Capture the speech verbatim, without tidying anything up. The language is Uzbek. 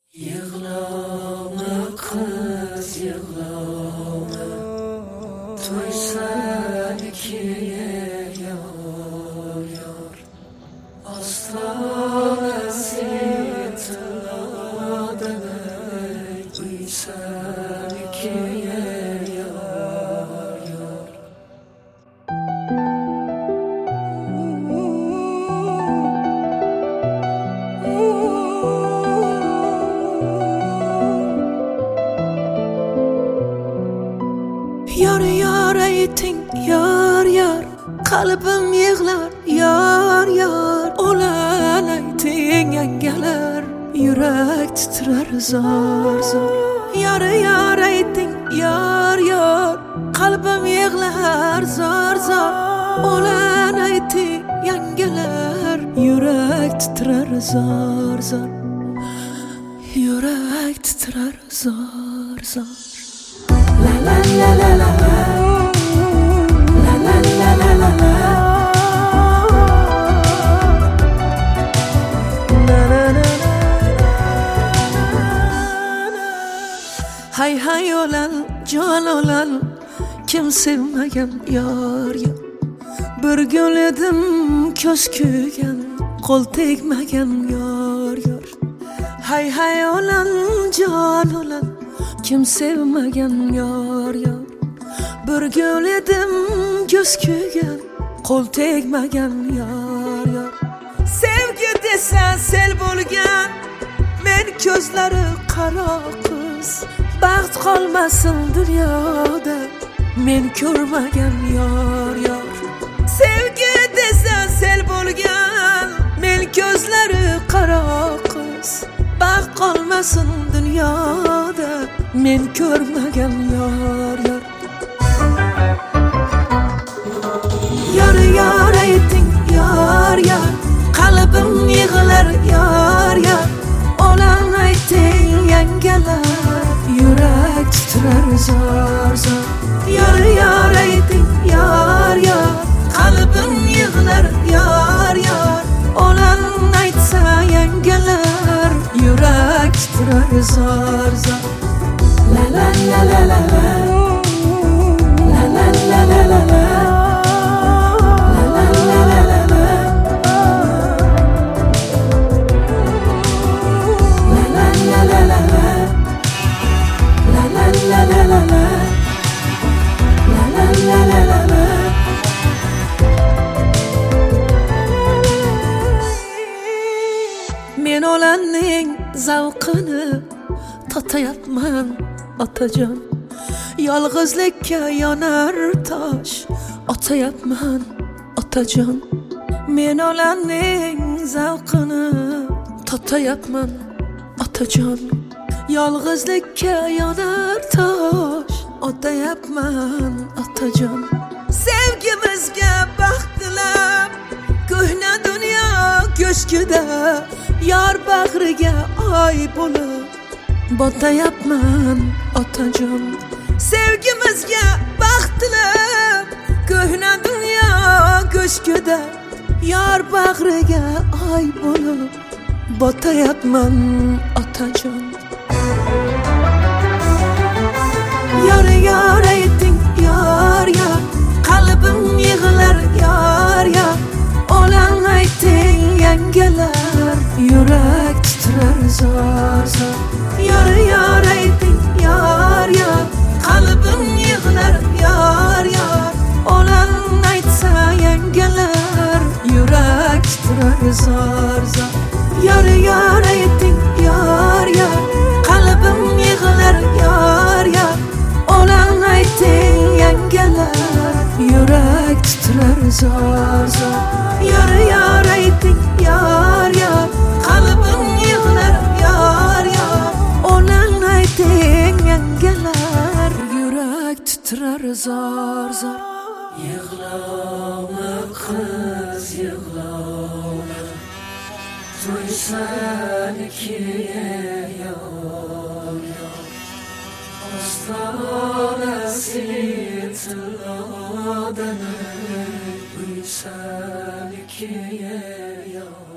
Yığlama kız yığlama, Toysan ikiye yar yar. Aslan esitladan ey, Toysan ikiye yar yar. Yar yar ayting yar yar, qalbim yig'lar yar yar. Olan ayting yangalar, yurak titrar zor zor. Yar yar ayting yar yar, qalbim yig'lar zor zor. Olan ayting yangalar, yurak titrar zor zor. Yurak titrar zor zor. La la la la la la, la la la la la la, na na na na. Hay hay olan can olan, kim sevmagan yar yar. Bir gül edim ko'z kuygan, qo'l tegmagan yar yar. Hay hay olan can olan, kim sevmagan yar yar. Bir gül edim göz kuygan, qo'l tegmagan yar yar. Sevgi desa sel bo'lgan, men ko'zlari qaro qiz. Baxt qolmasin dunyoda, men ko'rmagan yar yar. Sevgi desa sel bo'lgan, men ko'zlari qaro qiz. Baxt qolmasin dunyoda, men ko'rmagan yar yar. Yar yar ayting yar yar, qalbim yig'lar yar yar. Olan ayting yangalar, yurak titrar zor zor. Yar yar ayting yar yar, qalbim yig'lar yar yar. Olan aytsa yangalar, yurak titrar zor zor. La la la la la la, la la la la la la, la la la la la la, la la la la la la, la la la la la la, la la la la la la. Men olanning zavqini tatayapman otajon. Yolg'izlikka yonar tosh otayapman otajon. Men olanning zavqini tatayapman otajon. Yolg'izlikka yonar tosh otayapman otajon. Sevgimizga baxt tilab, ko'hna dunyo ko'shkida, yar bag'riga oy bo'lib botayapman otajon. Sevgimizga baxt tilab, ko'hna dunyo ko'shkida, yar bag'riga oy bo'lib botayapman otajon. Yar yar ayting yar yar, qalbim yig'lar yar yar. Olan ayting yangalar, yurak titrar zor zor. Yar yar ayting yar yar, qalbim yig'lar yar yar. Olan aytsa yangalar, yurak titrar zor zor. Yar yar ayting yar yar, qalbim yig'lar yar yar. Olan ayting yangalar, yurak titrar zor zor. Yar yar ayting yar yar, qalbim yig'lar yar yar. Olan ayting yangalar, yurak titrar zor zor. Yığlama kız yığlama, Toysan ikiye yar yar. Aslan esitladan ey, Toysan ikiye yar.